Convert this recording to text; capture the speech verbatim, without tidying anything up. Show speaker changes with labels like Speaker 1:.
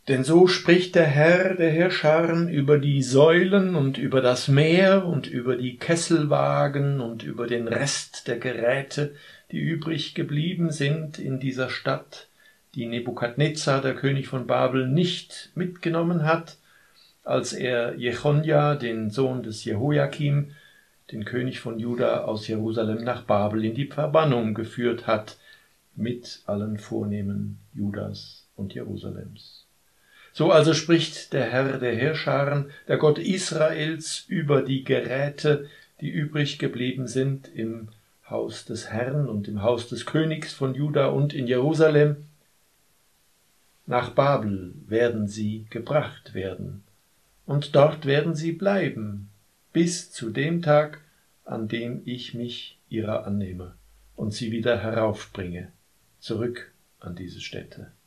Speaker 1: Denn so spricht der Herr der Heerscharen über die Säulen und über das Meer und über die Kesselwagen und über den Rest der Geräte, die übrig geblieben sind in dieser Stadt, die Nebukadnezar, der König von Babel, nicht mitgenommen hat, als er Jechonja, den Sohn des Jehoiakim, den König von Juda, aus Jerusalem nach Babel in die Verbannung geführt hat, mit allen Vornehmen Judas und Jerusalems. So also spricht der Herr der Heerscharen, der Gott Israels, über die Geräte, die übrig geblieben sind im Haus des Herrn und im Haus des Königs von Juda und in Jerusalem. Nach Babel werden sie gebracht werden, und dort werden sie bleiben, bis zu dem Tag, an dem ich mich ihrer annehme und sie wieder heraufbringe, zurück an diese Stätte.